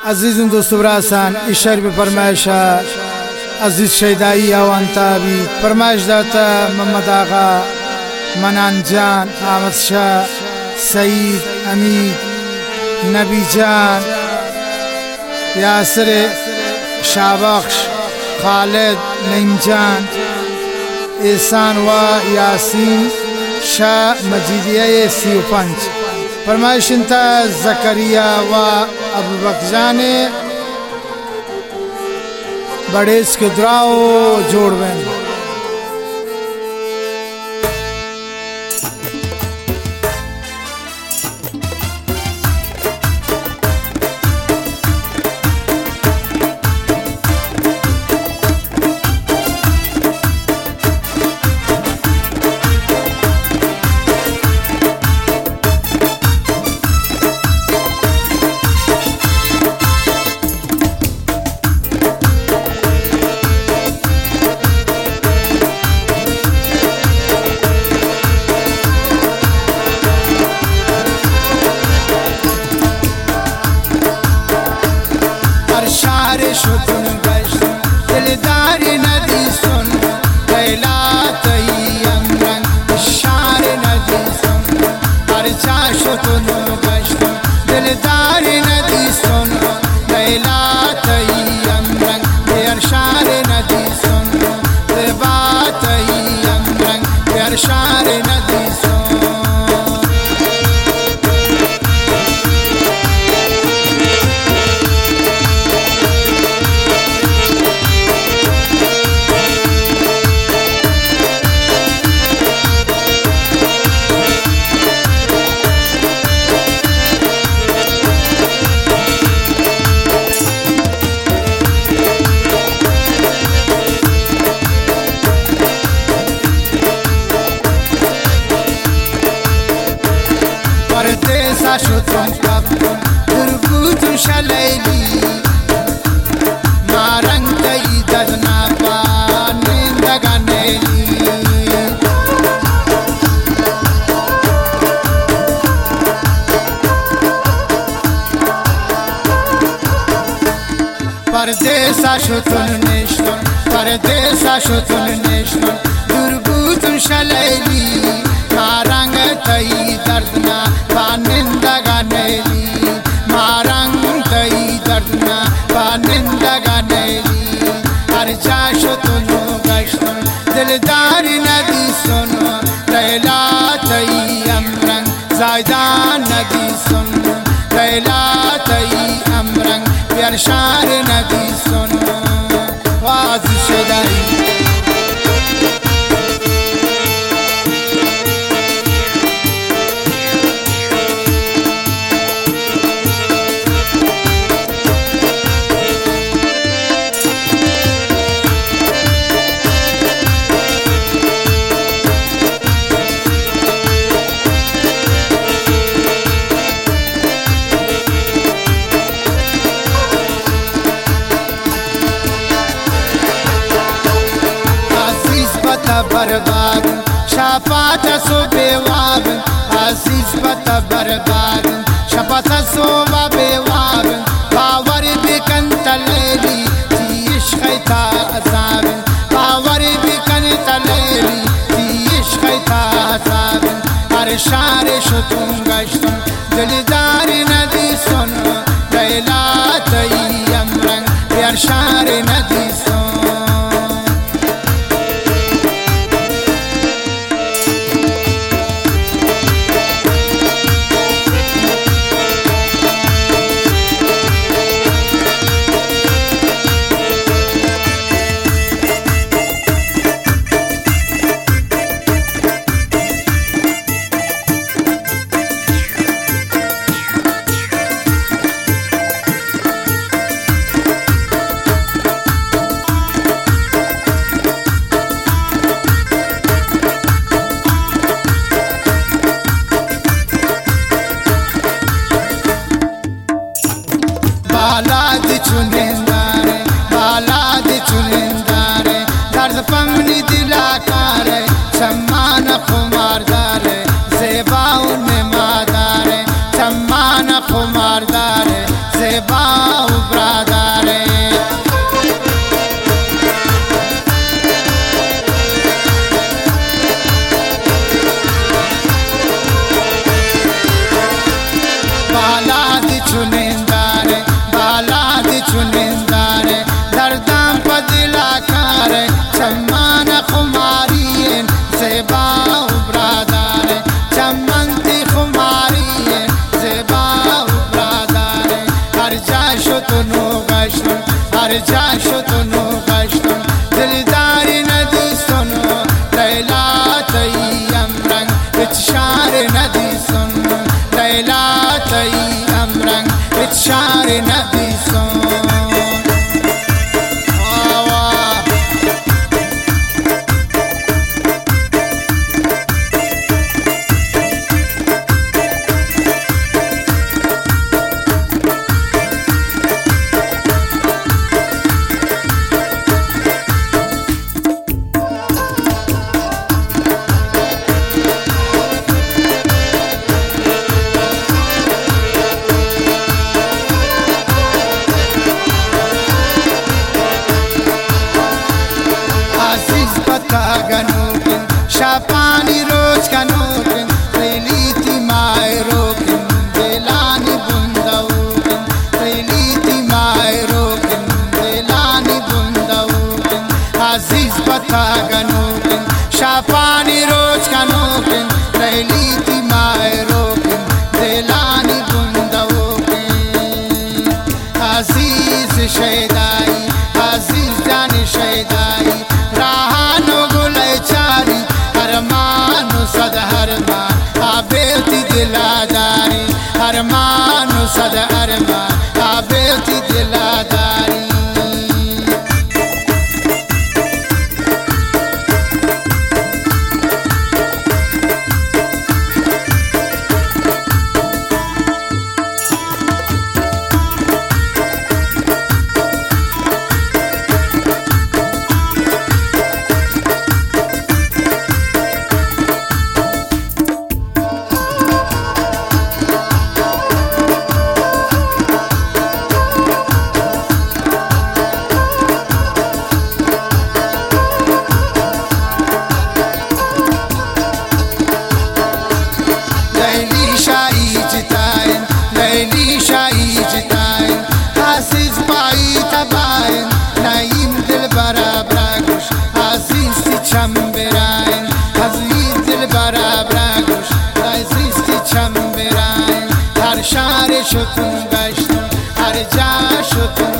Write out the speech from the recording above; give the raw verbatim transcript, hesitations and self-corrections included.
अजीज़ दोस्त बरासान इशर पे फरमाइशा अजीज शैदाई अवानताबी फरमाइश दाता मोहम्मद आगा मनान जान अहमद शाह सईद अमीद नबी जान यासर शाहबख्श खालिद नईम जान एहसान व यासीन शाह मजीदिया सी पंच फरमाइश इंता जकरिया व अबू बकजान बड़े इसके द्राओ जोड़ बन दिलदार नदी सुन कैला तई अमरंग शार नदी सुन हर चाशो तुन गश्त दिलदार नदी सुन कैला तई अमरंग प्यार शार नदी सुन बात अमरंग प्यार शार नदी सुन परदेसा शुतुम कब्बुम दुर्गुतुम शलैली नारंग तई ददना पानिंदगा नैली परदेसा शुतुम नेशनम परदेसा शुतुम नेशनम दुर्गुतुम शलैली नारंग तई दर्दना पानिंदगा नैली मारंग तई दर्दना पानिंदगा नैली हर चाशो तुनु गश्त दिलदार नदी सुन कैला तई अमरंग जायदान नदी सुन कैला तई अमरंग प्यार शार नदी सुन वाज शदाई बर्बाद शपात सो बेवाब आशीष पत बर्बाद शपथ सो बेवाब पावर बिकन तलेली तीश खैता अजाब पावर बिकन तलेली तीश खैता अजाब हर शार शुतुम गश्तुम दिलदार नदी सुन कैला तई अमरंग प्यार शार नदी सुन شتونو گشتم هر جا شتونو گشتم دلداری ندیستونو لیلا تیم رنگ اتشار ندیستون لیلا تیم رنگ اتشار ندیستون گنوکن شپانی روز کنوکن ریلیتی مای روکن دلانی بندوکن ریلیتی مای روکن دلانی بندوکن عزیز پتا گنوکن شپانی روز کنوکن ریلیتی مای روکن دلانی بندوکن عزیز شیدایی عزیز جان شیدایی هرمان صد هرمان آبیتی دلاداری هرمان صد هرمان آبیتی دلاداری شتون گشتم هر جا شتون